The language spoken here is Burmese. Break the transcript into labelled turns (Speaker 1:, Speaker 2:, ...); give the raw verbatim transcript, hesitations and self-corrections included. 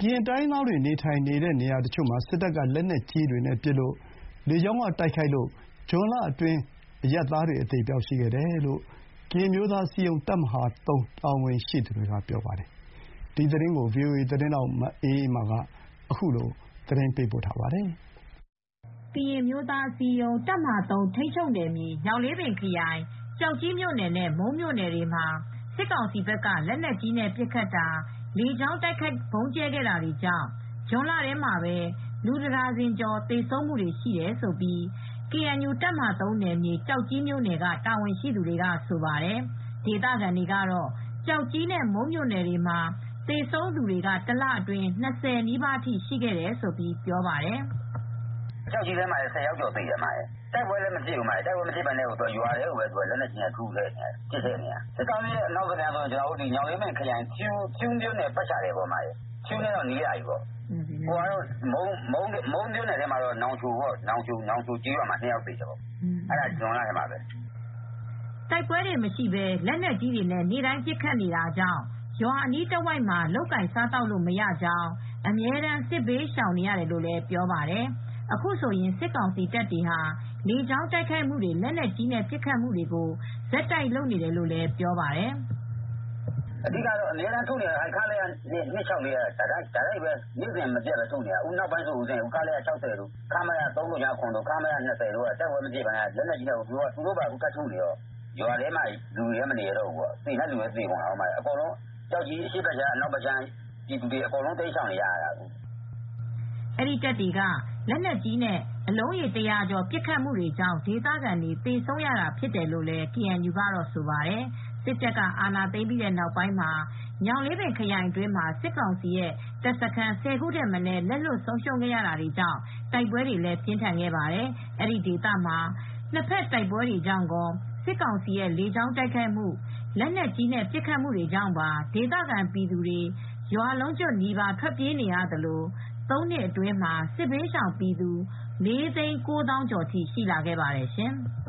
Speaker 1: ကရင်တိုင်းရင်းသားတွေနေထိုင်နေတဲ့နေရာတချို့မှာစစ်တပ်ကလက်နက်ကြီးတွေနဲ့ပစ်လို့လေကြောင်းကတိုက်ခိုက်လို့ဇွန်လအတွင်းအရပ်သားတွေအသေအပျောက်ရှိခဲ့တယ်လို့ကရင်မျိုးသားစည်းရုံးတပ်မဟာသုံးတာဝန်ရှိသူတွေကပြောပါတယ်။ဒီသတင်းကို ဗွီအိုအေသတင်းထောက်မအေးအေးမာကသတင်းပေးပို့ထားပါတယ်
Speaker 2: ။ကရင်မျိုးသားစည်းရုံးတပ်မဟာသုံးထိန်းချုပ်နယ်မြေညောင်လေးပင်ခရိုင်ကျောက်ကြီးမြို့နယ်နဲ့မုန်းမြို့နယ်တွေမှာစစ်ကောင်စီဘက်ကလက်နက်ကြီးနဲ့ပစ်ခတ်တာလေကြောင်းတိုက်ခိုက်ဗုံးကျဲခဲ့တာတွေကြောင့်ဇွန်လထဲမှာပဲလူတဒါဇင်ကျော်သေဆုံးမှုတွေရှိတယ်လို့ ကေအန်ယူ တပ်မဟာသုံးနယ်မြေကျောက်ကြီးမြို့နယ်ကတာဝန်ရှိသူတွေကဆိုပါတယ်။ဒေသခံတွေကတော့ကျောက်ကြီးနဲ့မုန်းမြို့နယ်တွေမှာသေဆုံးသူတွေကတလအတွင်း၂၀နီးပါးထိရှိခဲ့တယ်လို့ပြောပါတယ်
Speaker 3: ။“ကျောက်ကြီးထဲမှာဆယ်ယောက်ကျော်သေတယ်။တိုက်ပွဲလည်းမဖြစ်ဘူး။တိုက်ပွဲမဖြစ်ဘဲနဲ့ရွာထဲကိုပဲလက်နက်ကြီးနဲ့ထုနေတယ်။စစ်ကောင်စီရဲ့အနောက်ခံဆိုညောင်လေးပင်ခရိုင်ဖြူးမြို့နယ်ပတ်ချာတယ်ပေါ့။ဖြူးနဲ့တော့နီးလာပြီပေါ့။မုန်းမြို့နယ်ထဲမှာတော့နောင်ချိုကျေးရွာမှာနှစ်ယောက်သေတယ်။အဲဒါဇွန်လထဲမှာပဲ။
Speaker 2: ” တိုက်ပွဲတွေမရှိဘဲလက်နက်ကြီးတွေနဲ့နေ့တိုင်းပစ်ခတ်နေတာကြောင့်ရွာအနီးတဝိုက်မှာလုပ်ကိုင်စားသောက်လို့မရကြောင်းအမြဲတမ်းစစ်ဘေးရှောင်နေရတယ်လို့လည်းပြောပါတယ်။အခုဆိုရင်စစ်ကောင်စီတပ်တွေဟာလေကြောင်းတိုက်ခိုက်မှုတွေလက်နက်ကြီးနဲ့ပစ်ခတ်မှုတွေကိုဆက်တိုက်လုပ်နေတယ်လို့လည်းပြောပါတယ်
Speaker 3: ။“အဓိကတော့အမြဲတမ်းထုနေတာခလရ၂၆၄ကတိုက်တိုက်ပဲနေ့စဉ်မပြတ်ပဲထုနေတာ။အခုနောက်ပိုင်းဆိုခလရ၆၀တို့ခမရ၃၇တို့ခမရ၂၀တို့ကတိုက်ပွဲမဖြစ်ဘဲလက်နက်ကြီးနဲ့သူတို့ပါကတ်ထုနေတော့ရွာထဲမှာလူတွေမနေရတော့ဘူး။သေတဲ့လူလည်းသေကုန်တာ။အကုန်လုံးကျောက်ကြီးအရှေ့ဘက်ခြမ်းအနောက်ဘက်ခြမ်းပြည်သူတွေအကုန်လုံးတိမ်းရှောင်နေရတာအခု။
Speaker 2: ” အဲဒီတပ်တွေကလက်နက်ကြီးနဲ့အလုံးရေတရာကျော်ပစ်ခတ်မှုတွေကြောင့်ဒေသခံတွေသေဆုံးရတာဖြစ်တယ်လို့လည်း ကေအန်ယူ ကတော့ဆိုပါတယ်။စစ်တပ်ကအာဏာသိမ်းပြီးတဲ့နောက်ပိုင်းမှာညောင်လေးပင်ခရိုင်အတွင်းမှာစစ်ကောင်စီရဲ့တပ်စခန်း၁၀ခုထက်မနည်းလက်လွတ်ဆုံးရှုံးခဲ့ရတာကြောင့်တိုက်ပွဲတွေလည်းပြင်းထန်ခဲ့ပါတယ်။အဲဒီဒေသမှာနှစ်ဖက်တိုက်ပွဲတွေကြောင့်ကောစစ်ကောင်စီရဲ့လေကြောင်းတိုက်ခိုက်မှုလက်နက်ကြီးနဲ့ပစ်ခတ်မှုတွေကြောင့်ပါဒေသခံပြည်သူတွေရွာလုံးကျွတ်နီးပါးထွက်ပြေးနေရသလိုသုံးနှစ်အတွင်းမှာစစ်ဘေးရှောင်ပြည်သူလေးသိန်းကိုးသောင်းကျော်ထိရှိလာခဲ့ပါတယ်ရှင်။